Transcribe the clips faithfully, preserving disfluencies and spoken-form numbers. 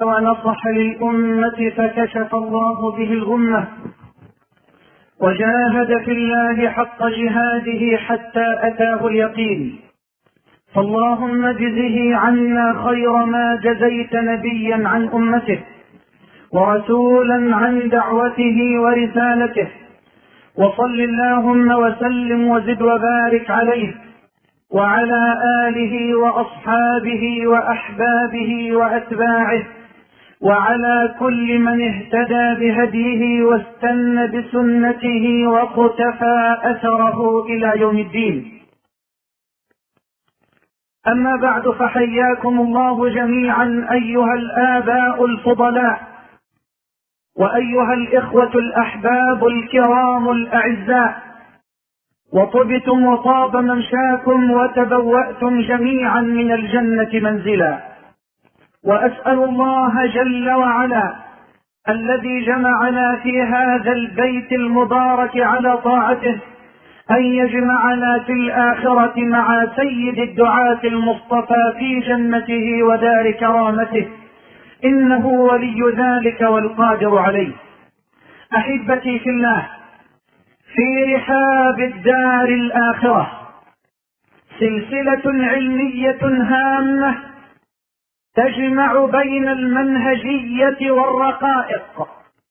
ونصح للأمة فكشف الله به الغمة، وجاهد في الله حق جهاده حتى أتاه اليقين. فاللهم اجزه عنا خير ما جزيت نبيا عن أمته ورسولا عن دعوته ورسالته، وصل اللهم وسلم وزد وبارك عليه وعلى آله وأصحابه وأحبابه وأتباعه وعلى كل من اهتدى بهديه واستنى بسنته واقتفى أثره إلى يوم الدين. أما بعد، فحياكم الله جميعا أيها الآباء الفضلاء وأيها الإخوة الأحباب الكرام الأعزاء، وطبتم وطاب ممشاكم وتبوأتم جميعا من الجنة منزلا. وأسأل الله جل وعلا الذي جمعنا في هذا البيت المبارك على طاعته أن يجمعنا في الآخرة مع سيد الدعاة المصطفى في جنته ودار كرامته، إنه ولي ذلك والقادر عليه. أحبتي في الله، في رحاب الدار الآخرة سلسلة علمية هامة تجمع بين المنهجية والرقائق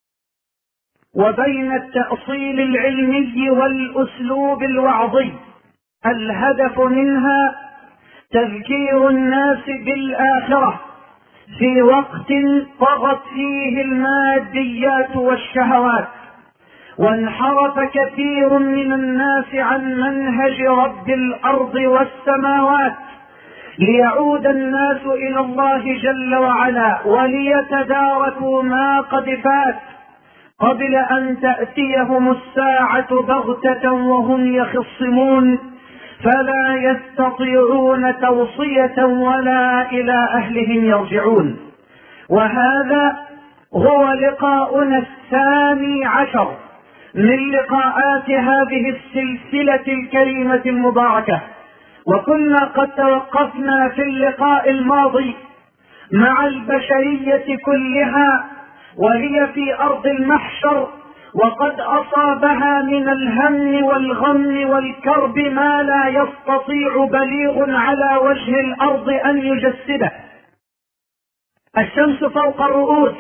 وبين التأصيل العلمي والأسلوب الوعظي. الهدف منها تذكير الناس بالآخرة في وقت طغت فيه الماديات والشهوات، وانحرف كثير من الناس عن منهج رب الأرض والسماوات، ليعود الناس إلى الله جل وعلا وليتداركوا ما قد فات قبل أن تأتيهم الساعة بغتة وهم يخصمون، فلا يستطيعون توصية ولا إلى أهلهم يرجعون. وهذا هو لقاؤنا الثاني عشر من لقاءات هذه السلسلة الكريمة المباركة، وكنا قد توقفنا في اللقاء الماضي مع البشرية كلها وهي في أرض المحشر، وقد أصابها من الهم والغم والكرب ما لا يستطيع بليغ على وجه الأرض أن يجسده. الشمس فوق الرؤوس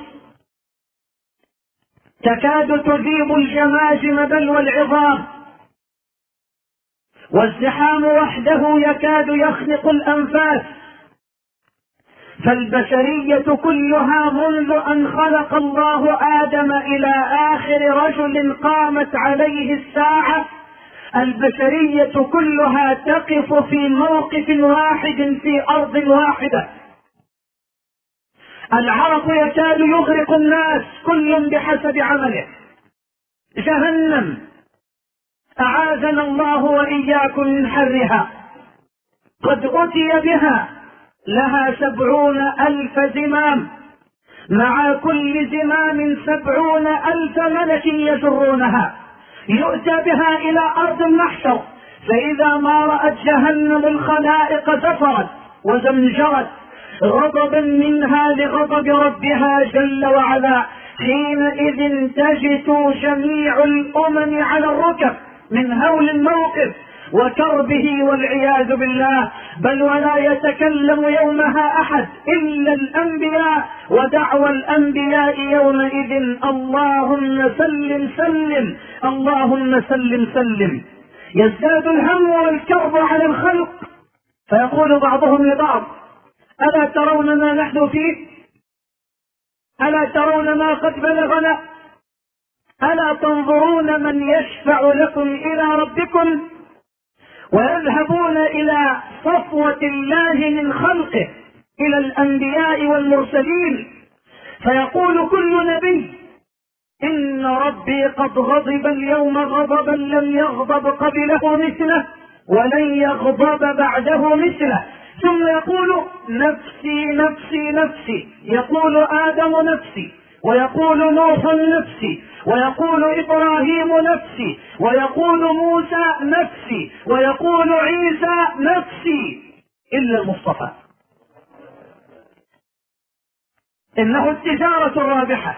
تكاد تذيب الجماجم بل والعظام، والزحام وحده يكاد يخنق الأنفاس، فالبشرية كلها منذ أن خلق الله آدم إلى آخر رجل قامت عليه الساعة، البشرية كلها تقف في موقف واحد في أرض واحدة. العرق يكاد يغرق الناس كل بحسب عمله. جهنم أعاذنا الله وإياكم من حرها قد أتي بها، لها سبعون ألف زمام، مع كل زمام سبعون ألف ملك يجرونها. يؤتى بها إلى أرض المحشر، فإذا ما رأت جهنم الخلائق زفرت وزمجرت غضبا منها لغضب ربها جل وعلا. حينئذ تجثو جميع الأمم على الركب من هول الموقف وكربه والعياذ بالله، بل ولا يتكلم يومها أحد إلا الأنبياء، ودعوى الأنبياء يومئذ اللهم سلم سلم، اللهم سلم سلم. يزداد الهم والكرب على الخلق، فيقول بعضهم لبعض: ألا ترون ما نحن فيه؟ ألا ترون ما قد بلغنا؟ ألا تنظرون من يشفع لكم إلى ربكم؟ ويذهبون إلى صفوة الله من خلقه، إلى الأنبياء والمرسلين، فيقول كل نبي: إن ربي قد غضب اليوم غضبا لم يغضب قبله مثله ولن يغضب بعده مثله. ثم يقول: نفسي نفسي نفسي. يقول آدم: نفسي، ويقول نوح: نفسي، ويقول إبراهيم: نفسي، ويقول موسى: نفسي، ويقول عيسى: نفسي، إلا المصطفى. إنه التجارة الرابحة،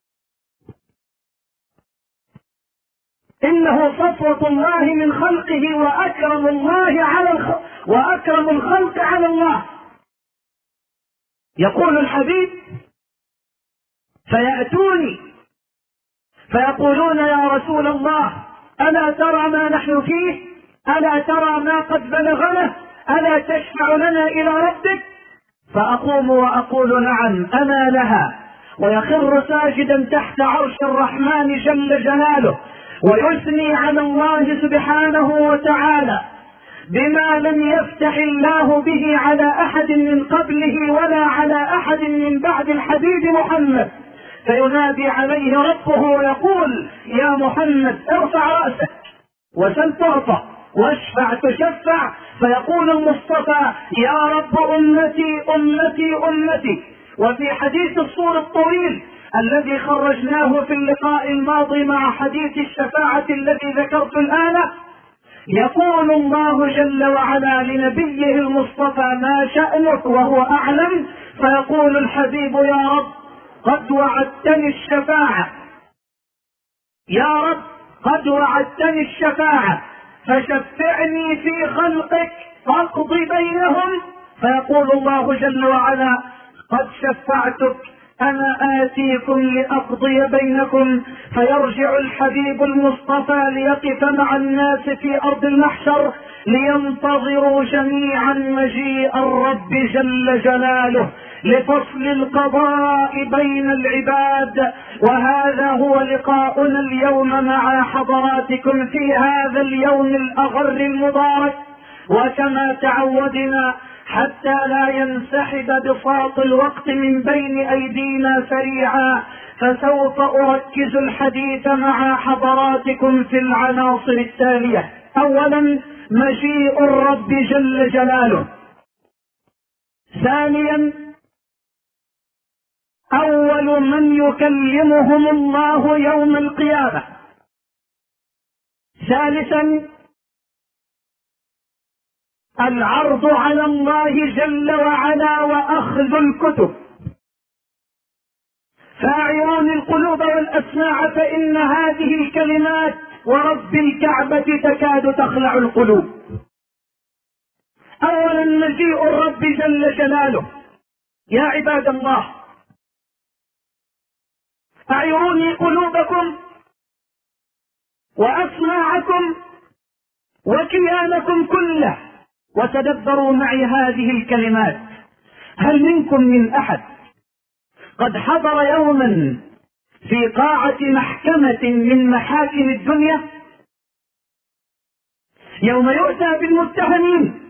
إنه صفوة الله من خلقه وأكرم الله على الخلق وأكرم الخلق على الله. يقول الحبيب: فيأتوني فيقولون يا رسول الله ألا ترى ما نحن فيه؟ ألا ترى ما قد بلغنا؟ ألا تشفع لنا إلى ربك؟ فأقوم وأقول نعم أنا لها، ويخر ساجدا تحت عرش الرحمن جل جلاله ويثني على الله سبحانه وتعالى بما لم يفتح الله به على أحد من قبله ولا على أحد من بعد الحبيب محمد، فينادي عليه ربه ويقول: يا محمد ارفع رأسك وسل تعطى واشفع تشفع. فيقول المصطفى: يا رب أمتي أمتي أمتي. وفي حديث الصور الطويل الذي خرجناه في اللقاء الماضي مع حديث الشفاعة الذي ذكرت الآن، يقول الله جل وعلا لنبيه المصطفى: ما شأنك؟ وهو أعلم. فيقول الحبيب: يا رب قد وعدتني الشفاعة، يا رب قد وعدتني الشفاعة فشفعني في خلقك فاقضي بينهم. فيقول الله جل وعلا: قد شفعتك أنا آتيكم لأقضي بينكم. فيرجع الحبيب المصطفى ليقف مع الناس في أرض المحشر لينتظروا جميعا مجيء الرب جل جلاله لفصل القضاء بين العباد. وهذا هو لقاؤنا اليوم مع حضراتكم في هذا اليوم الأغر المبارك. وكما تعودنا حتى لا ينسحب بساط الوقت من بين أيدينا سريعا، فسوف أركز الحديث مع حضراتكم في العناصر التالية: أولا مجيء الرب جل جلاله، ثانيا أول من يكلمهم الله يوم القيامة، ثالثا العرض على الله جل وعلا وأخذ الكتب. فاعرون القلوب والأسماع فإن هذه الكلمات ورب الكعبة تكاد تخلع القلوب. أولا مجيء الرب جل جلاله. يا عباد الله، أعيروني قلوبكم وأسماعكم وكيانكم كله وتدبروا معي هذه الكلمات. هل منكم من أحد قد حضر يوما في قاعة محكمة من محاكم الدنيا، يوم يؤتى بالمتهمين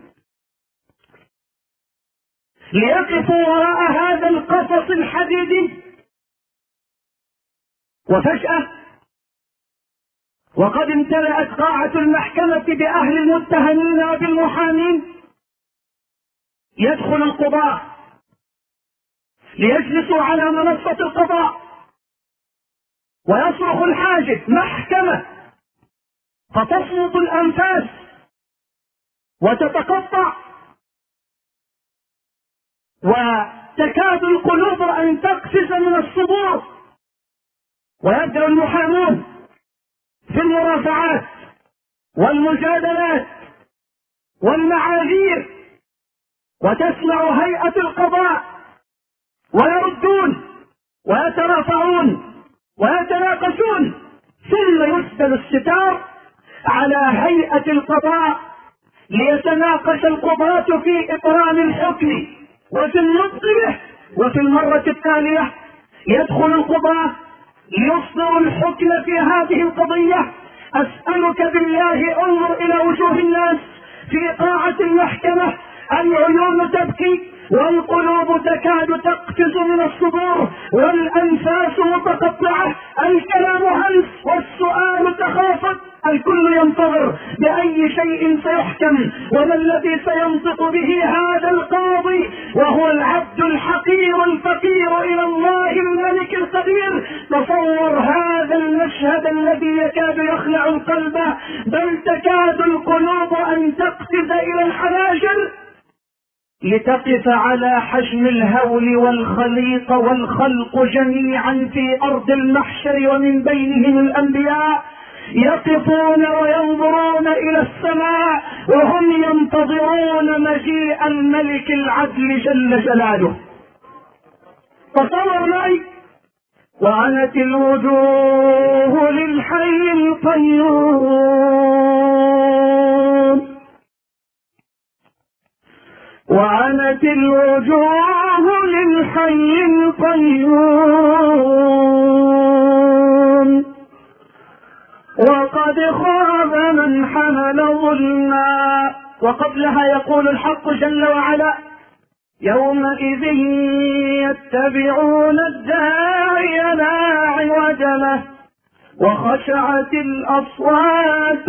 ليقفوا وراء هذا القفص الحديدي، وفجأة وقد امتلأت قاعة المحكمة بأهل المتهمين وبالمحامين، يدخل القضاة ليجلسوا على منصة القضاء ويصرخ الحاجب: محكمة! فتصمت الأنفاس وتتقطع وتكاد القلوب أن تقفز من الصدور، ويبدأ المحامون في المرافعات والمجادلات والمعاذير، وتسمع هيئة القضاء ويردون ويترافعون ويتناقشون، ثم يسدل الستار على هيئة القضاء ليتناقش القضاة في إبرام الحكم وفي النطق به. وفي المرة التالية يدخل القضاة ليصدروا الحكم في هذه القضية. أسألك بالله انظر إلى وجوه الناس في قاعة المحكمة، العيون تبكي والقلوب تكاد تقفز من الصدور والأنفاس متقطعة، الكلام همس والسؤال تخافت، الكل ينتظر بأي شيء سيحكم وما الذي سينطق به هذا القاضي، وهو العبد الحقير الفقير إلى الله الملك القدير. تصور هذا المشهد الذي يكاد يخلع القلب، بل تكاد القلوب أن تقفز إلى الحناجر. لتقف على حجم الهول والخليق والخلق جميعا في أرض المحشر، ومن بينهم الأنبياء يقفون وينظرون إلى السماء وهم ينتظرون مجيء الملك العدل جل جلاله. تصور معي: وعنت الوجوه للحي القيوم، وعنت الوجوه للحي القيوم، وقد خاب من حمل ظلما. وقبلها يقول الحق جل وعلا: يومئذ يتبعون الداعي لا عوج له وخشعت الأصوات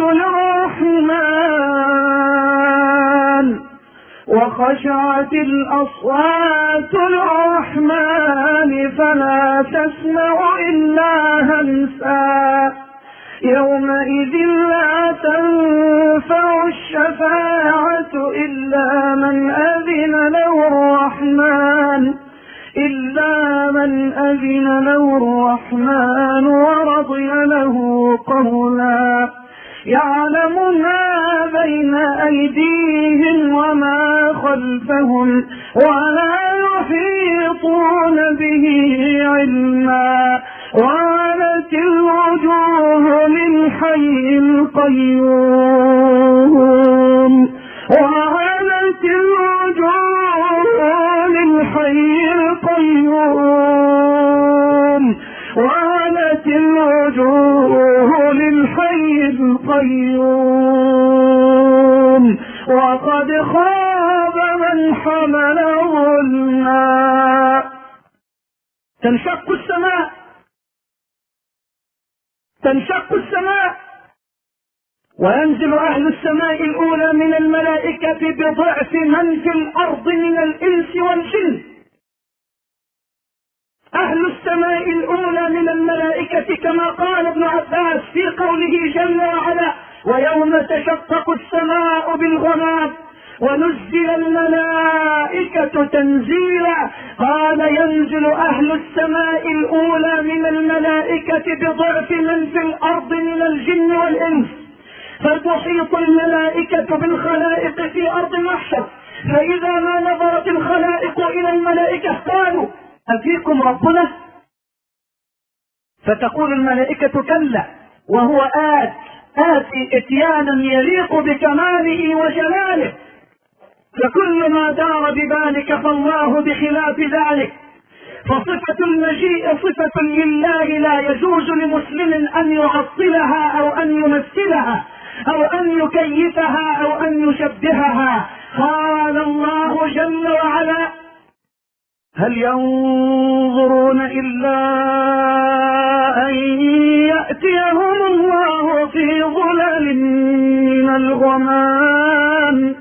للرحمن وخشعت الأصوات للرحمن فلا تسمع إلا همسا. يومئذ لا تنفع الشفاعة إلا من أذن له الرحمن إلا من أذن له الرحمن ورضي له قولا. يعلم ما بين أيديهم وما خلفهم ولا يحيطون به علما. وعنت الوجوه للحي القيوم وعنت الوجوه للحي القيوم وعنت الوجوه للحي القيوم وقد خاب من حمل ظلما. تنشق السماء تنشق السماء وينزل أهل السماء الأولى من الملائكة بضعف من في الأرض من الإنس والجن. أهل السماء الأولى من الملائكة كما قال ابن عباس في قوله جل وعلا: ويوم تشقق السماء بالغمام ونزل الملائكة تنزيلا. قال: ينزل أهل السماء الأولى من الملائكة بضعف من في الأرض من الجن والإنس، فتحيط الملائكة بالخلائق في أرض المحشر، فإذا ما نظرت الخلائق إلى الملائكة قالوا: أفيكم ربنا؟ فتقول الملائكة: كلا، وهو آت آتي إتيانا يليق بكماله وجلاله. فكل ما دار ببالك فالله بخلاف ذلك، فصفة المجيء صفة لله لا يجوز لمسلم أن يعطلها أو أن يمثلها أو أن يكيفها أو أن يشبهها. قال الله جل وعلا: هل ينظرون إلا أن يأتيهم الله في ظلل من الغمام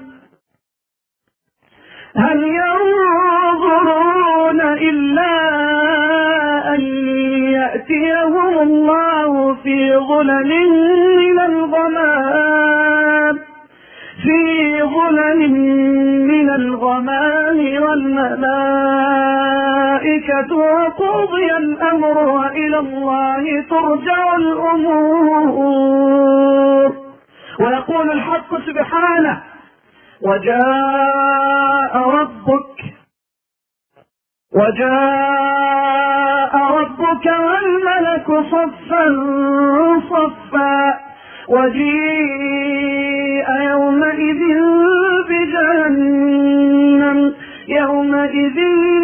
هل ينظرون إلا أن يأتيهم الله في ظلل من الغمام في ظلل من الغمام والملائكة وقضي الأمر وإلى الله ترجع الأمور. ويقول الحق سبحانه: وجاء ربك وجاء ربك والملك صفا صفا وجيء يومئذ بجهنم يومئذ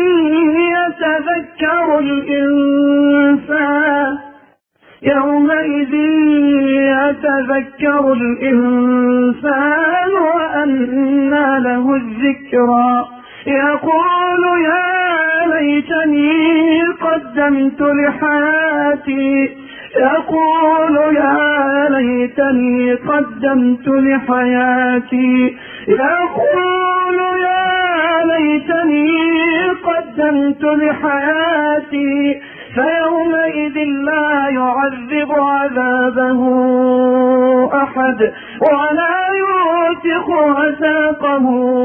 يتذكر الإنسان يومئذ يتذكر الإنسان وأنى له الذكرى يقول: يا ليتني قدمت لحياتي يقول يا ليتني قدمت لحياتي يقول يا ليتني قدمت لحياتي فيومئذ لا يعذب عذابه أحد ولا يوثق وثاقه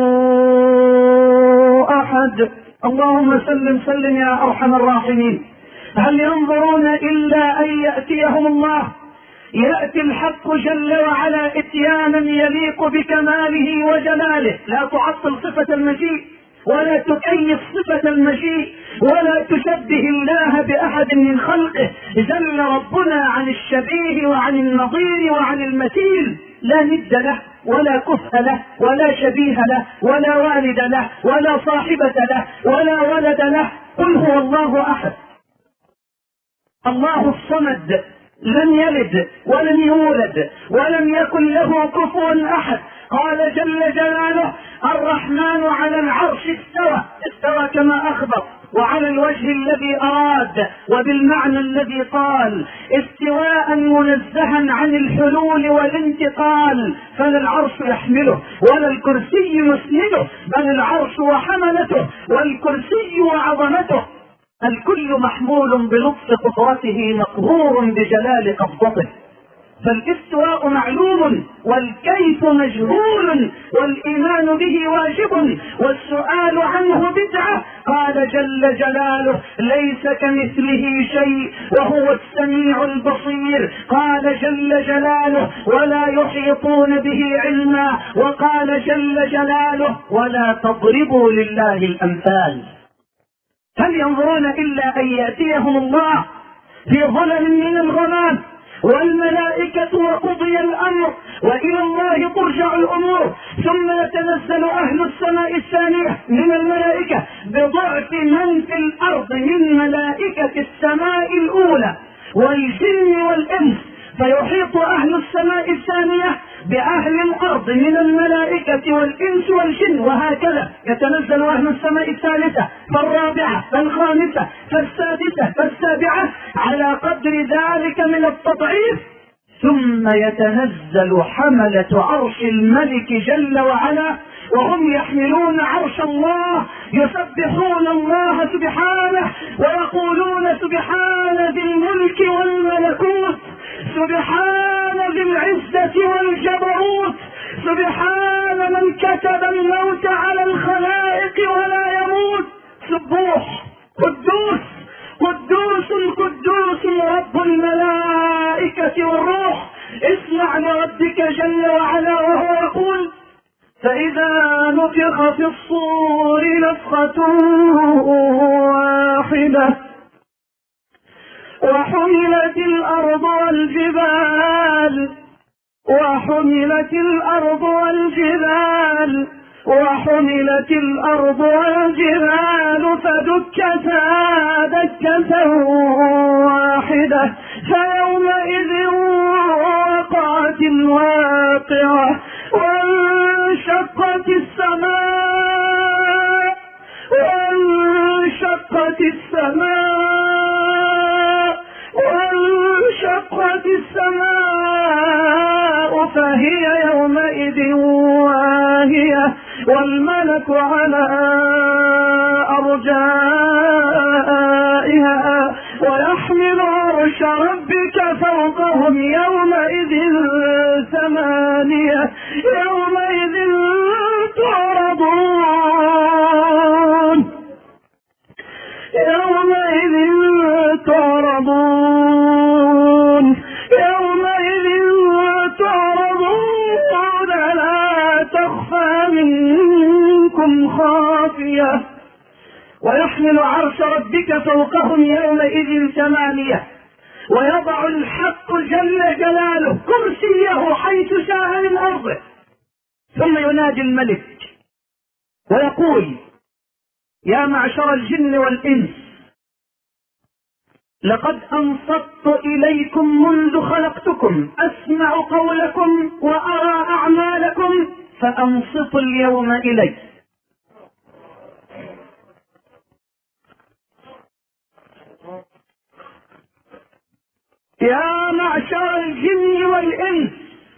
أحد. اللهم سلم سلم يا أرحم الراحمين. هل ينظرون إلا أن يأتيهم الله؟ يأتي الحق جل وعلا إتيانا يليق بكماله وجلاله. لا تعطل صفة المجيء ولا تكيف صفة المجيء ولا تشبه الله بأحد من خلقه. جل ربنا عن الشبيه وعن النظير وعن المثيل، لا ند له ولا كفء له ولا شبيه له ولا والد له ولا صاحبة له ولا ولد له. قل هو الله أحد الله الصمد، لم يلد ولم يولد ولم يكن له كفوا أحد. قال جل جلاله: الرحمن على العرش استوى. استوى كما أخبر، وعلى الوجه الذي أراد وبالمعنى الذي قال، استواء منزها عن الحلول والانتقال. فلا العرش يحمله ولا الكرسي يسنده، بل العرش وحملته والكرسي وعظمته. الكل محمول بلطف قدرته مقهور بجلال قبضته. فالاستواء معلوم والكيف مجهول والإيمان به واجب والسؤال عنه بدعة. قال جل جلاله: ليس كمثله شيء وهو السميع البصير. قال جل جلاله: ولا يحيطون به علما. وقال جل جلاله: ولا تضربوا لله الأمثال. هل ينظرون إلا أن يأتيهم الله في ظلم من الغمام والملائكة وقضي الأمر وإلى الله ترجع الأمور، ثم يتنزل أهل السماء الثانية من الملائكة بضعف من في الأرض من ملائكة السماء الأولى والجن والإنس، فيحيط أهل السماء الثانية بأهل الأرض من الملائكة والإنس والجن، وهكذا يتنزل أهل السماء الثالثة فالرابعة فالخامسة فالسادسة فالسابعة على قدر ذلك من التضعيف. ثم يتنزل حملة عرش الملك جل وعلا وهم يحملون عرش الله يسبحون الله سبحانه ويقولون: سبحان ذي الملك والملكوت، سبحان ذي العزة والجبروت، سبحان من كتب الموت على الخلائق ولا يموت، سبوح قدوس قدوس قدوس رب الملائكة والروح. اسمع لربك جل وعلا وهو يقول: فإذا نفخ في الصور نفخة واحدة وحملت الأرض والجبال وحملت الأرض والجبال وحملت الأرض والجبال فدكتا دكة واحدة فيومئذ وقعت الواقعة وانشقت السماء وانشقت السماء وانشقت السماء فهي يومئذ واهية والملك على أرجائها ويحمل عرش ربك فوقهم يومئذ ثمانية يومئذ تعرضون يومئذ تعرضون يومئذ تعرضون لا تخفى منكم خافية ويحمل عرش ربك فوقهم يومئذ ثمانية ويضع الحق جل جلاله كرسيه حيث شاء من أرضه ثم ينادي الملك ويقول: يا معشر الجن والإنس، لقد أنصت إليكم منذ خلقتكم، أسمع قولكم وأرى أعمالكم، فأنصتوا اليوم إلي. يا معشر الجن والإنس،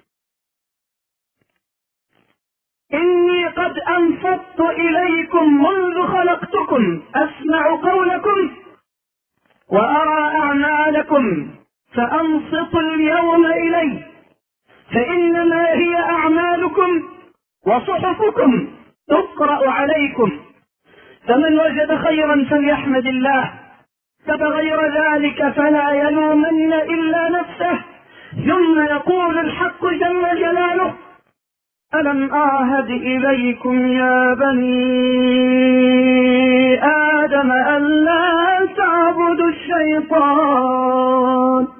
إني قد أنصت إليكم منذ خلقتكم، أسمع قولكم وأرى أعمالكم، فأنصتوا اليوم إلي، فإنما هي أعمالكم وصحفكم تقرأ عليكم، فمن وجد خيرا فليحمد الله، فبغير ذلك فلا يلومن إلا نفسه. ثم يقول الحق جل جلاله: ألم أعهد إليكم يا بني آدم ألا تعبدوا الشيطان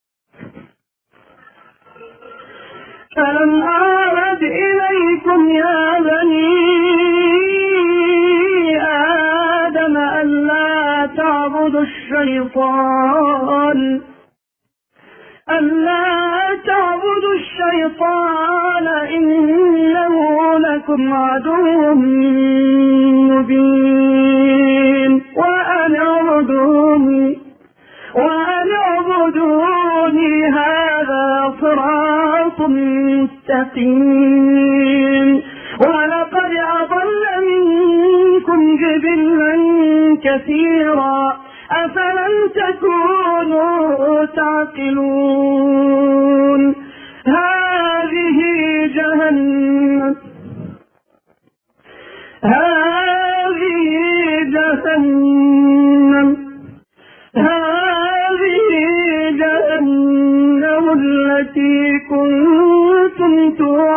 ألم أعهد إليكم يا بني آدم ألا تعبدوا الشيطان ألا تعبدوا الشيطان إنه لكم عدو مبين وأن اعبدوني وأن اعبدوني هذا صراط مستقيم. ولقد أضل منكم جبلا كثيرا أفلم تكونوا تعقلون. هذه جهنم هذه جهنم هذه جهنم التي كنتم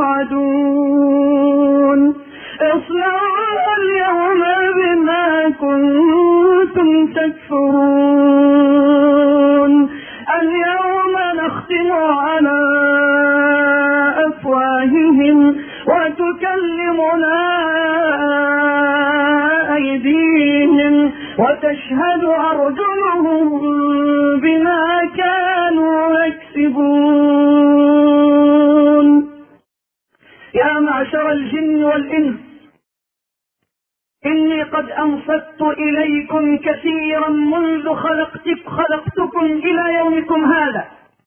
توعدون اصلوها اليوم بما كنتم تكفرون. اليوم نختم على أفواههم وتكلمنا أيديهم وتشهد أرجلهم بما كانوا يكسبون. يا معشر الجن والإنس، إني قد أنصت إليكم كثيرا منذ خلقتك خلقتكم إلى يومكم هذا،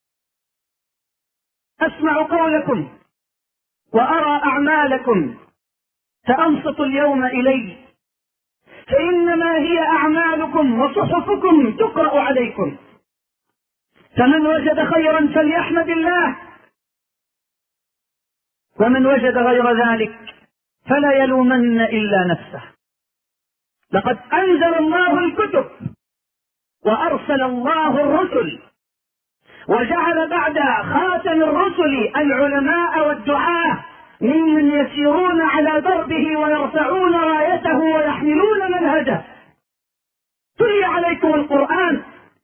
أسمع قولكم وأرى أعمالكم، فأنصت اليوم إلي، فإنما هي أعمالكم وصحفكم تقرأ عليكم. فمن وجد خيرا فليحمد الله، ومن وجد غير ذلك فلا يلومن إلا نفسه. لقد أنزل الله الكتب وأرسل الله الرسل، وجعل بعد خاتم الرسل العلماء والدعاة ممن يسيرون على دربه ويرفعون رايته ويحملون منهجه. تلي عليكم القرآن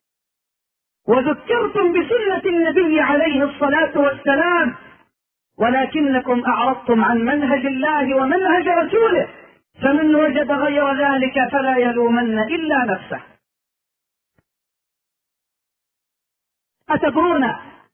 وذكرتم بسنة النبي عليه الصلاة والسلام، ولكنكم أعرضتم عن منهج الله ومنهج رسوله. فمن وجد غير ذلك فلا يلومن إلا نفسه. أتدرون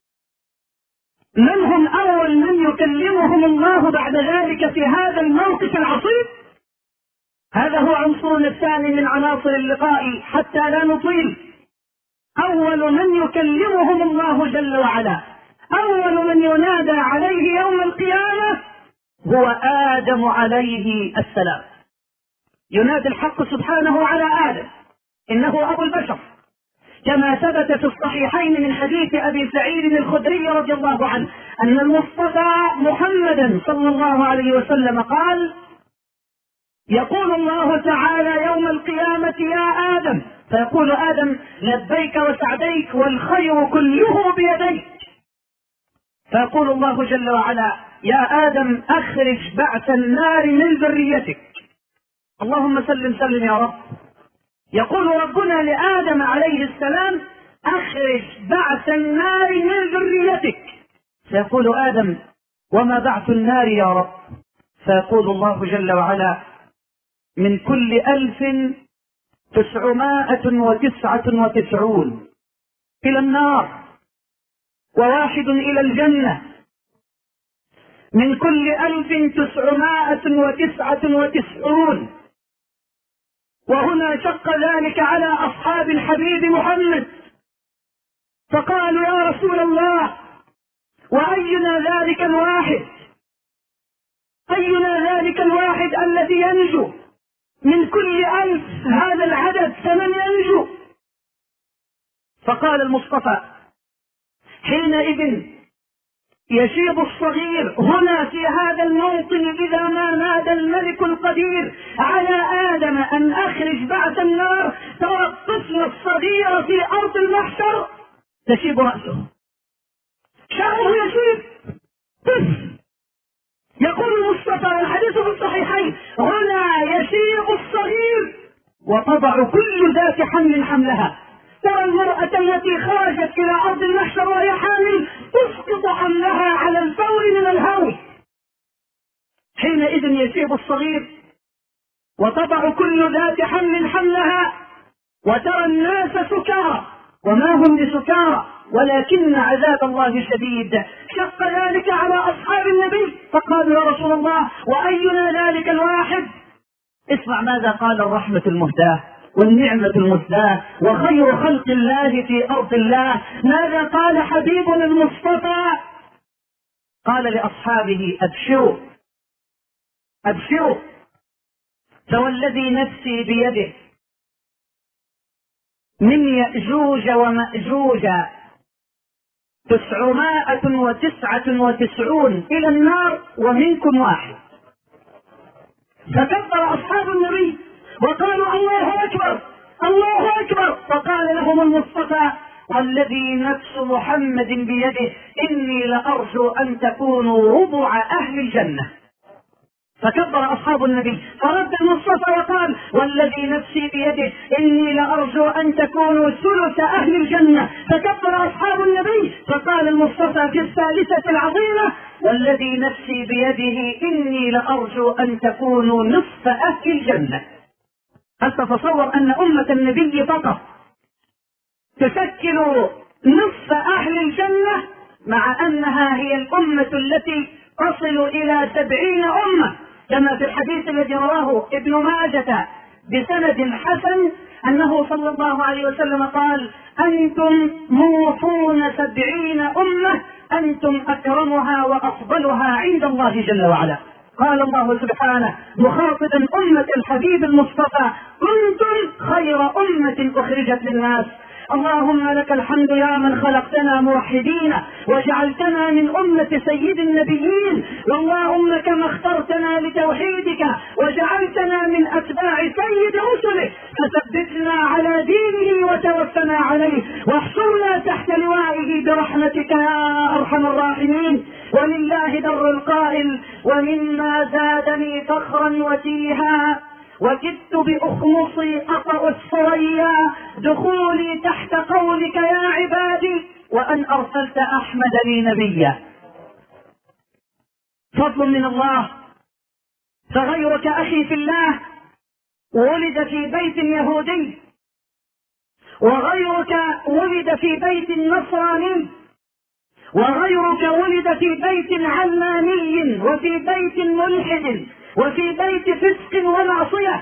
من هم أول من يكلمهم الله بعد ذلك في هذا الموقف العصيب؟ هذا هو عنصرنا الثاني من عناصر اللقاء حتى لا نطيل. أول من يكلمهم الله جل وعلا، أول من ينادى عليه يوم القيامة هو آدم عليه السلام. ينادي الحق سبحانه على آدم، إنه أبو البشر، كما ثبت في الصحيحين من حديث أبي سعيد الخدري رضي الله عنه أن المصطفى محمدا صلى الله عليه وسلم قال: يقول الله تعالى يوم القيامة: يا آدم، فيقول آدم: لبيك وسعديك والخير كله بيديك. فيقول الله جل وعلا: يا آدم، أخرج بعث النار من ذريتك. اللهم سلم سلم يا رب. يقول ربنا لآدم عليه السلام: أخرج بعث النار من ذريتك. فيقول آدم: وما بعث النار يا رب؟ فيقول الله جل وعلا: من كل ألف تسعمائة وتسعة وتسعون إلى النار وواحد إلى الجنة. من كل ألف تسعمائة وتسعة وتسعون. وهنا شق ذلك على أصحاب الحبيب محمد، فقالوا: يا رسول الله، وأينا ذلك الواحد أينا ذلك الواحد الذي ينجو من كل ألف هذا العدد؟ فمن ينجو؟ فقال المصطفى: حينئذ يشيب الصغير هنا في هذا الموطن إذا ما نادى الملك القدير على آدم أن أخرج بعث النار، ترى الطفل الصغير في أرض المحشر تشيب رأسه، شعره يشيب طفل. يقول المصطفى والحديث في الصحيحين: هنا يشيب الصغير وتضع كل ذات حمل حملها. ترى المرأة التي خرجت إلى أرض المحشر وهي حامل تسقط حملها على الفور من الهول. حينئذ يشيب الصغير وتضع كل ذات حمل حملها، وترى الناس سكارى وما هم بسكارى ولكن عذاب الله شديد. شق ذلك على أصحاب النبي فقالوا: يا رسول الله، وأينا ذلك الواحد؟ اسمع ماذا قال الرحمة المهداة والنعمة المسداة وخير خلق الله في أرض الله. ماذا قال حبيبنا المصطفى؟ قال لأصحابه: أبشروا أبشروا، فوالذي نفسي بيده من يأجوج ومأجوج تسعمائة وتسعة وتسعون إلى النار ومنكم واحد. فكبر أصحاب النبي وقالوا: الله أكبر الله أكبر. فقال لهم المصطفى: والذي نفس محمد بيده إني لأرجو أن تكونوا ربع أهل الجنة. فكبر أصحاب النبي، فرد المصطفى وقال: والذي نفسي بيده إني لأرجو أن تكونوا ثلث أهل الجنة. فكبر أصحاب النبي، فقال المصطفى في الثالثة العظيمة: والذي نفسي بيده إني لأرجو أن تكونوا نصف أهل الجنة. هل تتصور أن أمة النبي فقط تشكل نصف أهل الجنة، مع أنها هي الأمة التي تصل إلى سبعين أمة، كما في الحديث الذي رواه ابن ماجة بسند حسن أنه صلى الله عليه وسلم قال: أنتم موفون سبعين أمة، أنتم أكرمها وأفضلها عند الله جل وعلا. قال الله سبحانه مخاطبا أمة الحبيب المصطفى: كنتم خير أمة أخرجت للناس. اللهم لك الحمد يا من خلقتنا موحدين وجعلتنا من أمة سيد النبيين، اللهم كما اخترتنا لتوحيدك وجعلتنا من أتباع سيد رسلك، فثبتنا على دينه وتوفنا عليه واحشرنا تحت لوائه برحمتك يا أرحم الراحمين. ولله در القائل: ومما زادني فخرا وتيها وكدت بأخمصي أطأ الثريا دخولي تحت قولك يا عبادي وأن أرسلت أحمد لي نبيا. فضل من الله. فغيرك أخي في الله ولد في بيت يهودي، وغيرك ولد في بيت نصراني، وغيرك ولد في بيت علماني وفي بيت ملحد وفي بيت فسق ومعصية،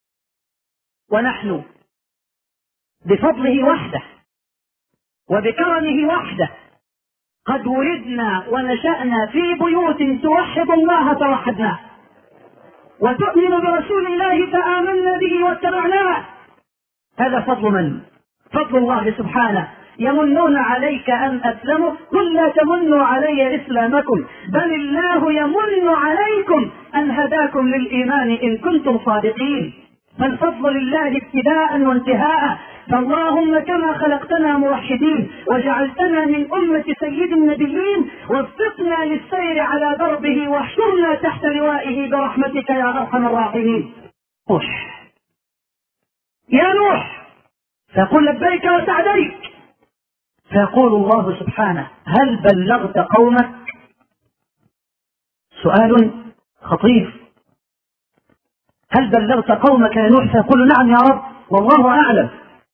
ونحن بفضله وحده وبكرمه وحده قد ولدنا ونشأنا في بيوت توحد الله فوحدناه، وتؤمن برسول الله فآمنا به واتبعناه. هذا فضل من؟ فضل الله سبحانه. يمنون عليك أن أسلموا، قل لا تمنوا علي إسلامكم بل الله يمن عليكم أن هداكم للإيمان إن كنتم صادقين. فالفضل لله ابتداء وانتهاء. فاللهم كما خلقتنا موحدين وجعلتنا من أمة سيد النبيين وفقنا للسير على دربه واحشرنا تحت لوائه برحمتك يا أرحم الراحمين. نوح يا نوح، فقل لبيك وسعديك. فيقول الله سبحانه: هل بلغت قومك؟ سؤال خطير. هل بلغت قومك يا نوح؟ فيقول: نعم يا رب والله أعلم.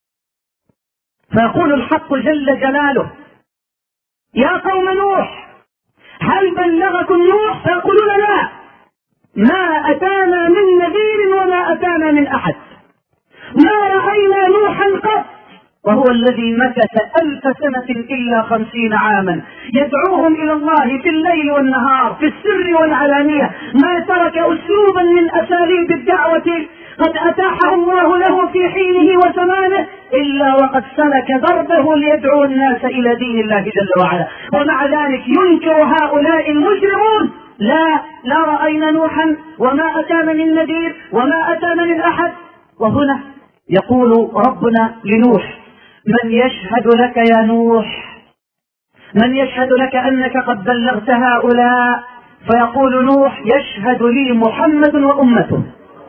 فيقول الحق جل جلاله: يا قوم نوح هل بلغكم نوح؟ فيقولون: لا، ما أتانا من نذير وما أتانا من أحد، ما رأينا نوحا قط، وهو الذي مكث ألف سنة إلا خمسين عاما يدعوهم إلى الله في الليل والنهار في السر والعلانية، ما ترك أسلوبا من أساليب الدعوة قد أتاحه الله له في حينه وزمانه، إلا وقد سلك دربه ليدعو الناس إلى دين الله جل وعلا. ومع ذلك ينكر هؤلاء المجرمون: لا لا رأينا نوحا وما أتانا من نذير وما أتانا من أحد. وهنا يقول ربنا لنوح: من يشهد لك يا نوح؟ من يشهد لك أنك قد بلغت هؤلاء؟ فيقول نوح: يشهد لي محمد وأمته.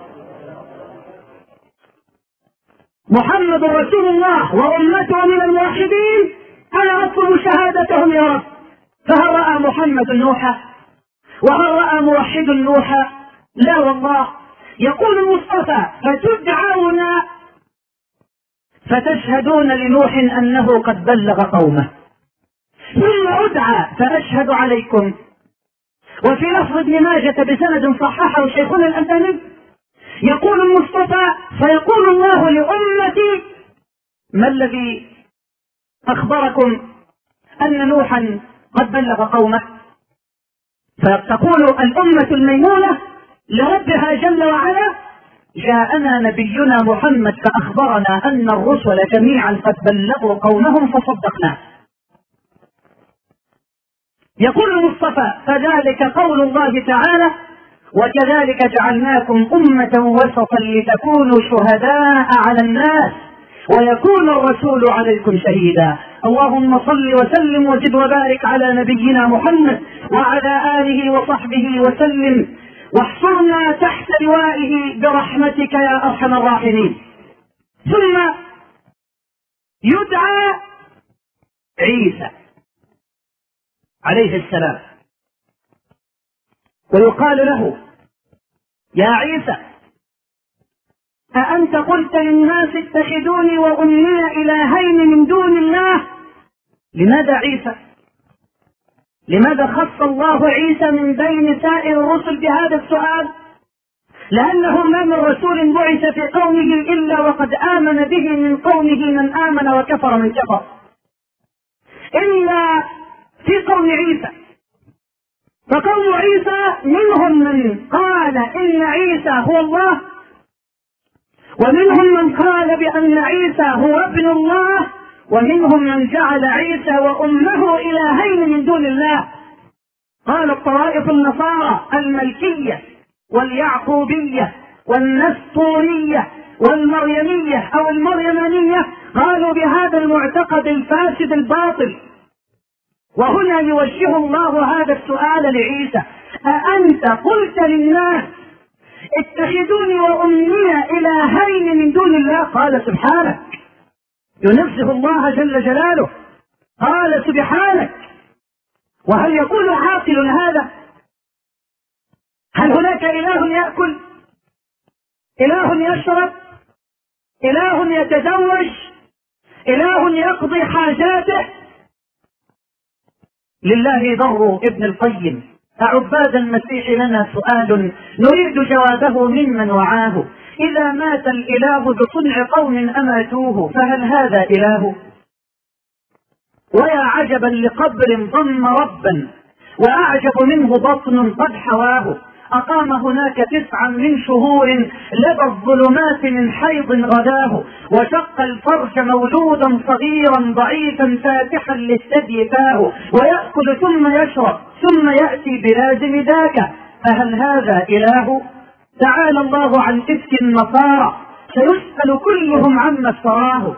محمد رسول الله وأمته من الموحدين، أنا أطلب شهادتهم يا رب. فهل رأى محمد نوحا؟ وهل رأى موحد نوحا؟ لا والله. يقول المصطفى: فتدعون فتشهدون لنوح أنه قد بلغ قومه، ثم أدعى فأشهد عليكم. وفي لفظ ابن ماجة بسند صححه شيخنا الألباني يقول المصطفى: فيقول الله لأمتي: ما الذي أخبركم أن نوحا قد بلغ قومه؟ فتقول الأمة الميمونة لربها جل وعلا: جاءنا نبينا محمد فأخبرنا أن الرسل جميعا قد بلغوا قومهم فصدقناه. يقول المصطفى: فذلك قول الله تعالى: وكذلك جعلناكم أمة وسطا لتكونوا شهداء على الناس ويكون الرسول عليكم شهيدا. اللهم صل وسلم وزد وبارك على نبينا محمد وعلى آله وصحبه وسلم، واحصرنا تحت لوائه برحمتك يا أرحم الراحمين. ثم يدعى عيسى عليه السلام ويقال له: يا عيسى، أأنت قلت للناس اتخذوني وأمي إلهين من دون الله؟ لماذا عيسى؟ لماذا خص الله عيسى من بين سائر الرسل بهذا السؤال؟ لأنه ما من رسول بعث في قومه إلا وقد آمن به من قومه من آمن وكفر من كفر، إلا في قوم عيسى. فقوم عيسى منهم من قال إن عيسى هو الله، ومنهم من قال بأن عيسى هو ابن الله، ومنهم من جعل عيسى وأمه إلهين من دون الله. قال الطوائف النصارى الملكية واليعقوبية والنسطورية والمريمية أو المريمانية قالوا بهذا المعتقد الفاسد الباطل. وهنا يوجه الله هذا السؤال لعيسى: أأنت قلت للناس اتخذوني وأمي إلهين من دون الله؟ قال سبحانك، ينزه الله جل جلاله، قال سبحانك. وهل يقول عاقل هذا؟ هل هناك إله يأكل؟ إله يشرب؟ إله يتزوج؟ إله يقضي حاجاته؟ لله ضر ابن القيم: أعباد المسيح لنا سؤال نريد جوابه ممن وعاه، إذا مات الإله بصنع قوم أماتوه فهل هذا إله؟ ويا عجبا لقبر ضم ربا وأعجب منه بطن قد حواه، أقام هناك تسعا من شهور لدى الظلمات من حيض غداه، وشق الفرج مولودا صغيرا ضعيفا فاتحا للثدي فاه، ويأكل ثم يشرب ثم يأتي بلازم ذاك، فهل هذا إله؟ تعالى الله عن إفك النصارى، سيسأل كلهم عما افتراه.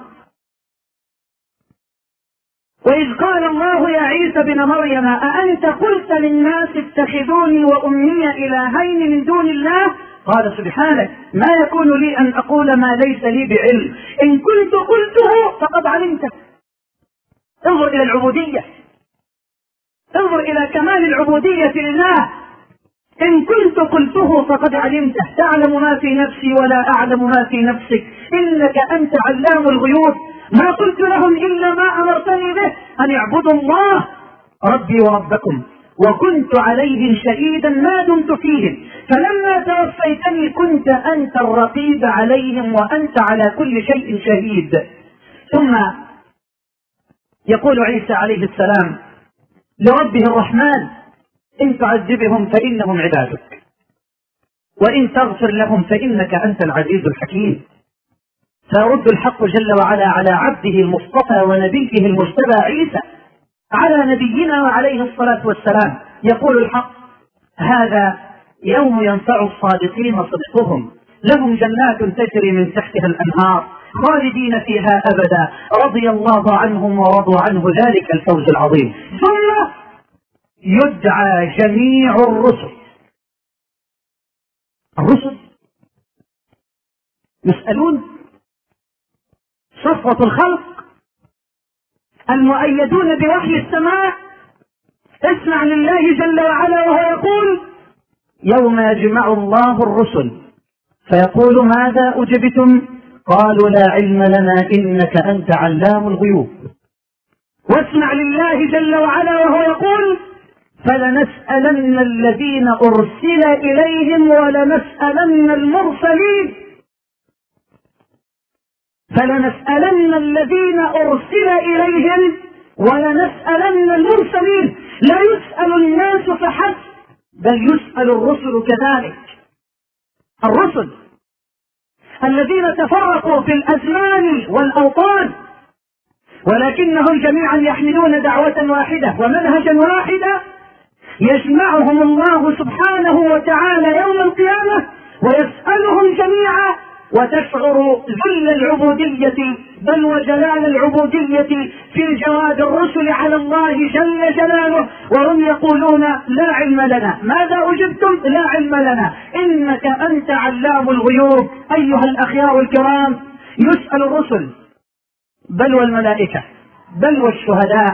وإذ قال الله يا عيسى بن مريم: أأنت قلت للناس اتخذوني وأمي إلهين من دون الله؟ قال سبحانك، ما يكون لي أن أقول ما ليس لي بعلم، إن كنت قلته فقد علمته. انظر إلى العبودية، انظر إلى كمال العبودية لله. إن كنت قلته فقد علمته، تعلم ما في نفسي ولا أعلم ما في نفسك، إنك أنت علام الغيوب. ما قلت لهم إلا ما أمرتني به، أن اعبدوا الله ربي وربكم، وكنت عليهم شهيدا ما دمت فيهم، فلما توفيتني كنت أنت الرقيب عليهم وأنت على كل شيء شهيد. ثم يقول عيسى عليه السلام لربه الرحمن: إن تعذبهم فإنهم عبادك وإن تغفر لهم فإنك أنت العزيز الحكيم. فيرد الحق جل وعلا على عبده المصطفى ونبيه المجتبى عيسى على نبينا وعليه الصلاة والسلام، يقول الحق: هذا يوم ينفع الصادقين صدقهم، لهم جنات تجري من تحتها الأنهار خالدين فيها أبدا، رضي الله عنهم ورضوا عنه، ذلك الفوز العظيم. ثم يدعى جميع الرسل الرسل يسألون، صفوة الخلق المؤيدون بوحي السماء. اسمع لله جل وعلا وهو يقول: يوم يجمع الله الرسل فيقول ماذا أجبتم؟ قالوا لا علم لنا إنك أنت علام الغيوب. واسمع لله جل وعلا وهو يقول: فلنسألن الذين أرسل إليهم ولنسألن المرسلين. فلنسألن الذين أرسل إليهم ولنسألن المرسلين. لا يسأل الناس فحسب، بل يسأل الرسل كذلك. الرسل الذين تفرقوا في الأزمان والأوطان ولكنهم جميعا يحملون دعوة واحدة ومنهجا واحدا، يجمعهم الله سبحانه وتعالى يوم القيامة ويسألهم جميعا، وتشعر ذل العبودية بل وجلال العبودية في جواد الرسل على الله جل جلاله، وهم يقولون لا علم لنا. ماذا أجبتم؟ لا علم لنا إنك أنت علام الغيوب. أيها الأخيار الكرام، يسأل الرسل بل والملائكة بل والشهداء،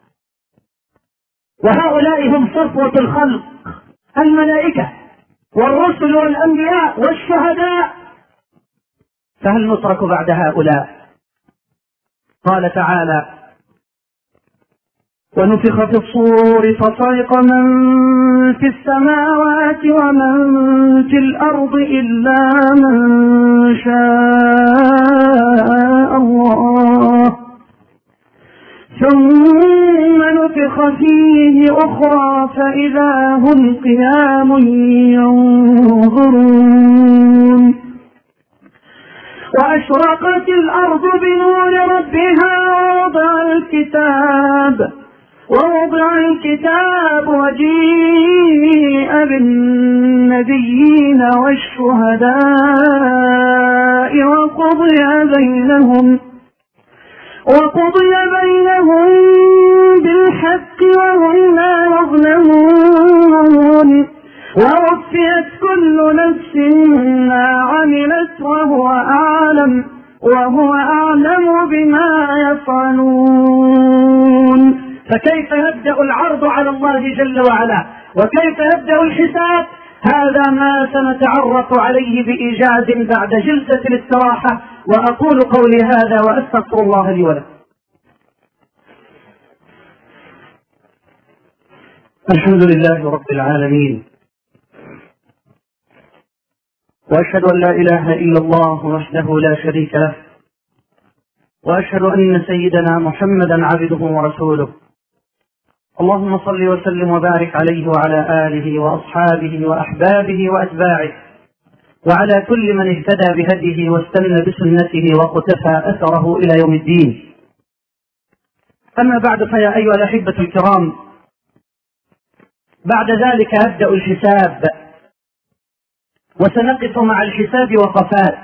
وهؤلاء هم صفوة الخلق، الملائكة والرسل والأنبياء والشهداء. فهل نترك بعد هؤلاء؟ قال تعالى: ونفخ في الصور فصعق من في السماوات ومن في الأرض إلا من شاء الله، ثم نفخ فيه أخرى فإذا هم قيام ينظرون. وأشرقت الأرض بنور ربها ووضع الكتاب ووضع الكتاب وجيء بالنبيين والشهداء وقضي بينهم وقضي بينهم بالحق وهم لا يظلمون. ووفيت كل نفس ما عملت وهو أعلم وهو أعلم بما يفعلون. فكيف يبدأ العرض على الله جل وعلا؟ وكيف يبدأ الحساب؟ هذا ما سنتعرف عليه بإيجاز بعد جلسة الاستراحة. وأقول قولي هذا وأستغفر الله لي ولكم. الحمد لله رب العالمين، وأشهد أن لا إله إلا الله وحده لا شريك له، وأشهد أن سيدنا محمدا عبده ورسوله. اللهم صل وسلم وبارك عليه وعلى آله وأصحابه وأحبابه وأتباعه وعلى كل من اهتدى بهديه واستنى بسنته وقتفى أثره إلى يوم الدين. أما بعد، فيا أيها الأحبة الكرام، بعد ذلك يبدأ الحساب، وسنقف مع الحساب وقفات.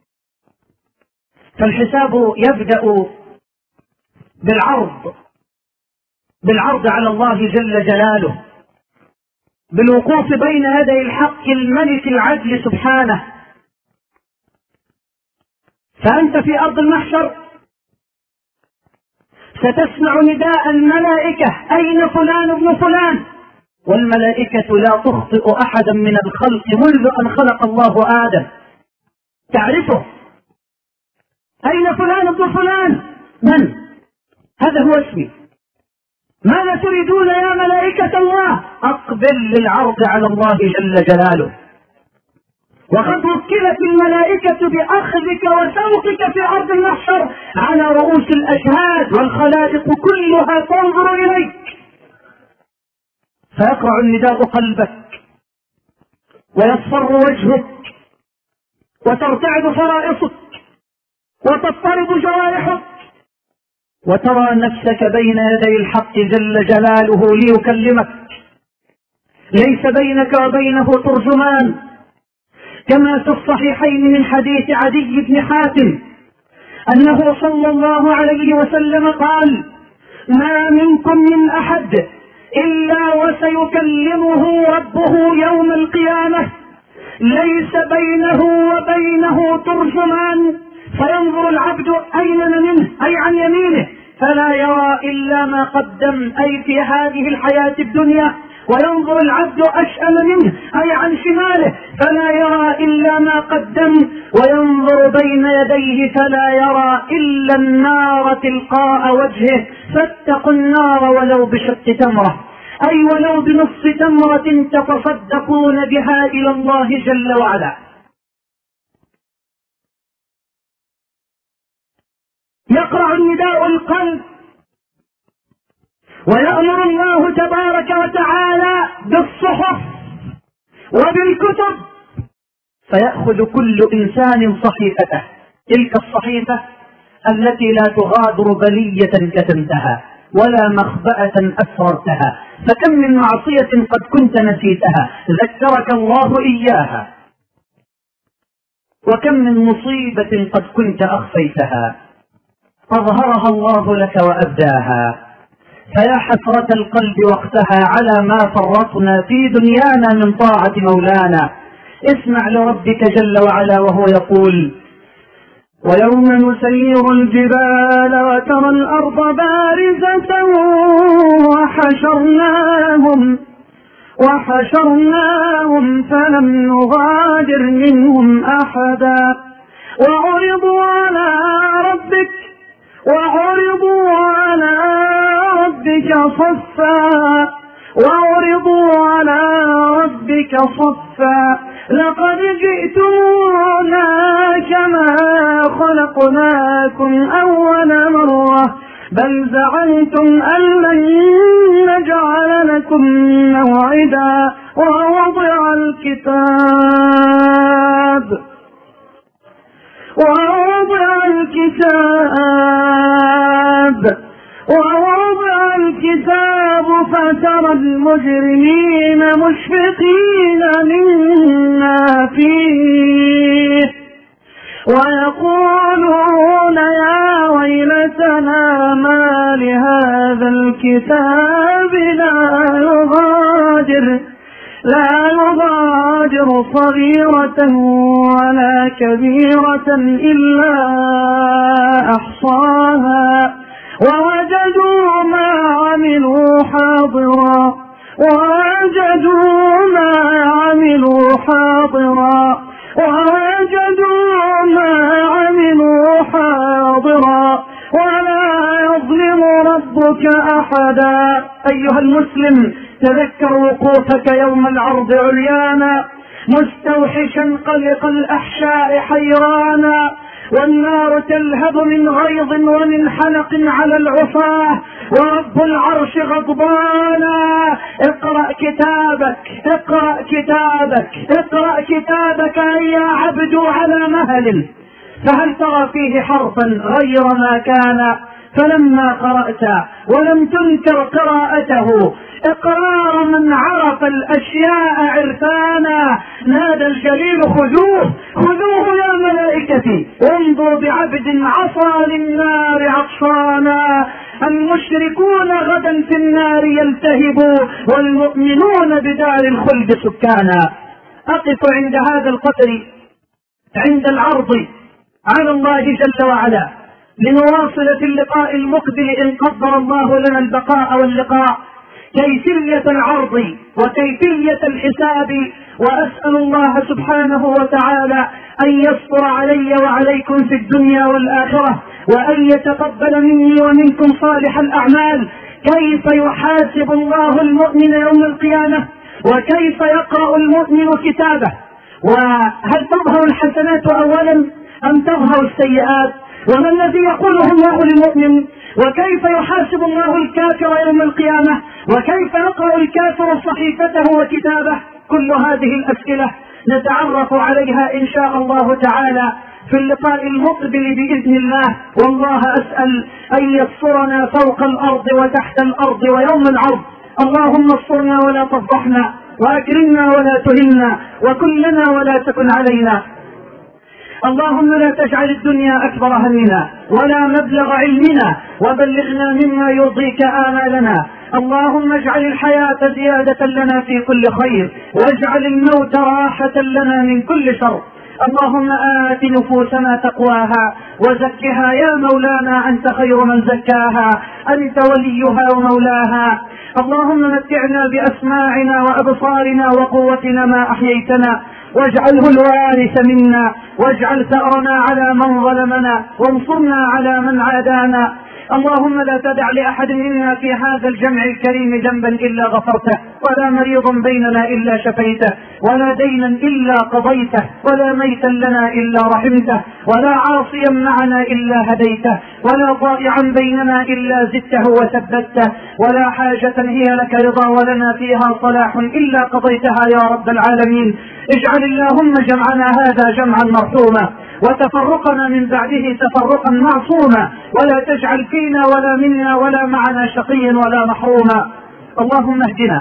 فالحساب يبدأ بالعرض بالعرض على الله جل جلاله، بالوقوف بين يدي الحق الملك العدل سبحانه. فأنت في أرض المحشر ستسمع نداء الملائكة: أين فلان ابن فلان؟ والملائكة لا تخطئ أحدا من الخلق منذ أن خلق الله آدم، تعرفه. أين فلان ابن فلان؟ من؟ هذا هو اسمي. ماذا تريدون يا ملائكة الله؟ أقبل للعرض على الله جل جلاله. وقد وكلت الملائكة بأخذك وسوقك في أرض المحشر على رؤوس الأشهاد، والخلائق كلها تنظر إليك، فيقرع النداء قلبك ويصفر وجهك وترتعد فرائصك وتضطرب جوارحك، وترى نفسك بين يدي الحق جل جلاله ليكلمك، ليس بينك وبينه ترجمان، كما في الصحيحين من حديث عدي بن حاتم أنه صلى الله عليه وسلم قال: ما منكم من أحد إلا وسيكلمه ربه يوم القيامة، ليس بينه وبينه ترجمان، فينظر العبد أيمن منه أي عن يمينه فلا يرى إلا ما قدم أي في هذه الحياة الدنيا، وينظر العبد أشأم منه أي عن شماله فلا يرى إلا ما قدم، وينظر بين يديه فلا يرى إلا النار تلقاء وجهه، فاتقوا النار ولو بشق تمرة، أي ولو بنصف تمرة تتصدقون بها إلى الله جل وعلا. يقرع النداء القلب، ويأمر الله تبارك وتعالى بالصحف وبالكتب، فيأخذ كل إنسان صحيفته، تلك الصحيفة التي لا تغادر بلية كتمتها ولا مخبأة أسررتها، فكم من معصية قد كنت نسيتها ذكرك الله إياها، وكم من مصيبة قد كنت أخفيتها أظهرها الله لك وأبداها، فيا حسرة القلب وقتها على ما فرطنا في دنيانا من طاعة مولانا. اسمع لربك جل وعلا وهو يقول: ويوم نسير الجبال وترى الأرض بارزة وحشرناهم وحشرناهم فلم نغادر منهم أحدا وعرضوا على ربك وعرضوا على ربك صفا وعرضوا على ربك صفا لقد جئتمونا كما خلقناكم أول مرة بل زعمتم أن لن نجعل لكم موعدا ووضع الكتاب ووضع الكتاب ووضع الكتاب فترى المجرمين مشفقين مما فيه ويقولون يا ويلتنا ما لهذا الكتاب لا يغادر لا يغادر صغيرة ولا كبيرة إلا أحصاها ووجدوا ما عملوا حاضرا ووجدوا ما عملوا حاضرا ووجدوا ما عملوا حاضرا ولا يظلم ربك أحدا. أيها المسلم، تذكر وقوفك يوم العرض عريانا مستوحشا قلق الأحشاء حيرانا، والنار تلهب من غيظ ومن حنق على العصاة، ورب العرش غضبانا. اقرأ كتابك اقرأ كتابك اقرأ كتابك يا عبد على مهل، فهل ترى فيه حرفا غير ما كان؟ فلما قرأت ولم تنكر قراءته إقرار من عرف الأشياء عرفانا نادى الجليل: خذوه خذوه يا ملائكتي، انظروا بعبد عصى للنار عطشانا. المشركون غدا في النار يلتهبوا والمؤمنون بدار الخلد سكانا. أقف عند هذا القدر عند العرض على الله جل وعلا لنواصل في اللقاء المقبل إن قدر الله لنا البقاء واللقاء كيفية العرض وكيفية الحساب، وأسأل الله سبحانه وتعالى أن يستر علي وعليكم في الدنيا والآخرة، وأن يتقبل مني ومنكم صالح الأعمال. كيف يحاسب الله المؤمن يوم القيامة، وكيف يقرأ المؤمن كتابه، وهل تظهر الحسنات أولا أم تظهر السيئات، وما الذي يقوله الله للمؤمن، وكيف يحاسب الله الكافر يوم القيامة، وكيف يقرأ الكافر صحيفته وكتابه. كل هذه الأسئلة نتعرف عليها إن شاء الله تعالى في اللقاء المقبل بإذن الله. والله أسأل أن يسترنا فوق الأرض وتحت الأرض ويوم العرض. اللهم استرنا ولا تفضحنا، وأكرمنا ولا تهنا، وكلنا ولا تكن علينا. اللهم لا تجعل الدنيا أكبر همنا ولا مبلغ علمنا، وبلغنا مما يرضيك آمالنا. اللهم اجعل الحياة زيادة لنا في كل خير، واجعل الموت راحة لنا من كل شر. اللهم آت نفوسنا تقواها وزكها يا مولانا، أنت خير من زكاها، أنت وليها ومولاها. اللهم متعنا بأسماعنا وأبصارنا وقوتنا ما أحييتنا، واجعله الوارث منا، واجعل ثأرنا على من ظلمنا، وانصرنا على من عادانا. اللهم لا تدع لأحد منا في هذا الجمع الكريم ذنبا إلا غفرته، ولا مريضا بيننا إلا شفيته، ولا دينا إلا قضيته، ولا ميتا لنا إلا رحمته، ولا عاصيا معنا إلا هديته، ولا ضائعا بيننا إلا زدته وثبته، ولا حاجة هي لك رضا ولنا فيها صلاح إلا قضيتها يا رب العالمين. اجعل اللهم جمعنا هذا جمعا مرحوما، وتفرقنا من بعده تفرقا معصوما، ولا تجعل فينا ولا منا ولا معنا شقيا ولا محروما. اللهم اهدنا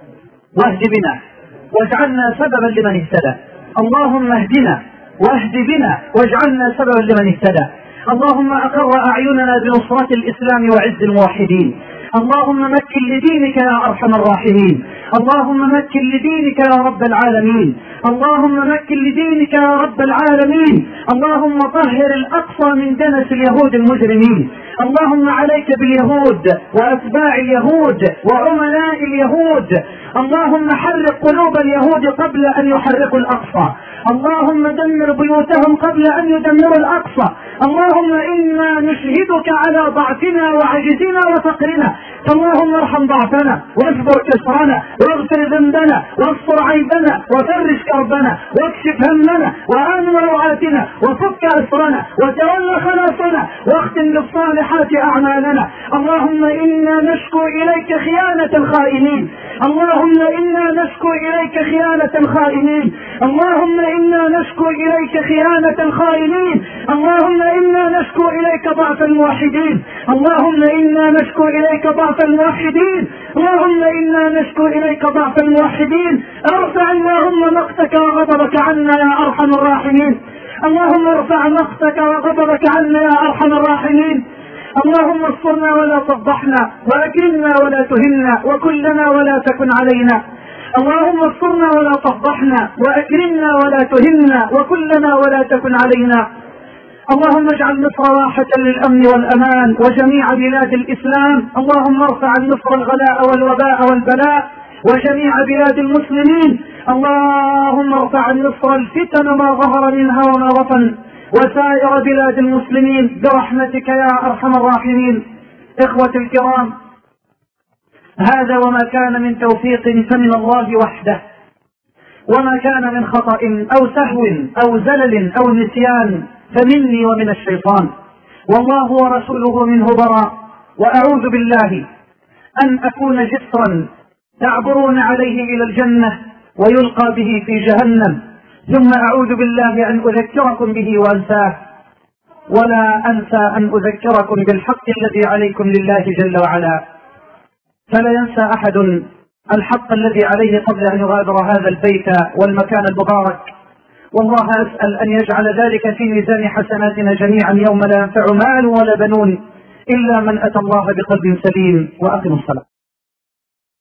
واهد بنا واجعلنا سببا لمن اهتدى. اللهم اهدنا واهد بنا واجعلنا سببا لمن اهتدى. اللهم أقر أعيننا بنصرة الإسلام وعز الموحدين. اللهم مكن لدينك يا أرحم الراحمين. اللهم مكن لدينك يا رب العالمين. اللهم مكن لدينك يا رب العالمين. اللهم طهر الأقصى من دنس اليهود المجرمين. اللهم عليك باليهود وأتباع اليهود وعملاء اليهود. اللهم حرق قلوب اليهود قبل أن يحرقوا الأقصى. اللهم دمر بيوتهم قبل أن يدمروا الأقصى. اللهم إنا نشهدك على ضعفنا وعجزنا وفقرنا، فاللهم ارحم ضعفنا واجبر كسرنا واغفر ذنبنا واستر عيبنا وفرج كربنا واكشف همنا وآمن روعاتنا وفك أسرنا وتولى خلاصنا واختم بالصالحات أعمالنا. اللهم إنا نشكو إليك خيانة الخائنين. اللهم إنا نشكو إليك خيانة الخائنين. اللهم إنا نشكو إليك خيانة الخائنين. اللهم إنا نشكو إليك ضعف الموحدين. اللهم إنا نشكو إليك ضعف الموحدين. اللهم إنا نشكو إليك ضعف الموحدين. ارفع اللهم مقتك وغضبك عنا يا أرحم الراحمين. اللهم ارفع مقتك وغضبك عنا يا أرحم الراحمين. اللهم استرنا ولا تفضحنا، وأكرمنا ولا تهنا، وكلنا ولا تكن علينا. اللهم استرنا ولا تفضحنا، وأكرمنا ولا تهنا، وكلنا ولا تكن علينا. اللهم اجعل مصر راحة للأمن والأمان وجميع بلاد الإسلام. اللهم ارفع عن مصر الغلاء والوباء والبلاء وجميع بلاد المسلمين. اللهم ارفع عن مصر الفتن ما ظهر منها وما بطن وسائر بلاد المسلمين برحمتك يا أرحم الراحمين. إخوة الكرام، هذا وما كان من توفيق فمن الله وحده، وما كان من خطأ أو سهو أو زلل أو نسيان فمني ومن الشيطان، والله ورسوله منه براء. وأعوذ بالله أن أكون جسرا تعبرون عليه إلى الجنة ويلقى به في جهنم، ثم أعوذ بالله أن أذكركم به وأنساه، ولا أنسى أن أذكركم بالحق الذي عليكم لله جل وعلا. فلا ينسى أحد الحق الذي عليه قبل أن يغادر هذا البيت والمكان المبارك. والله أسأل أن يجعل ذلك في ميزان حسناتنا جميعا يوم لا ينفع مال ولا بنون إلا من أتى الله بقلب سليم. وأقم الصلاة.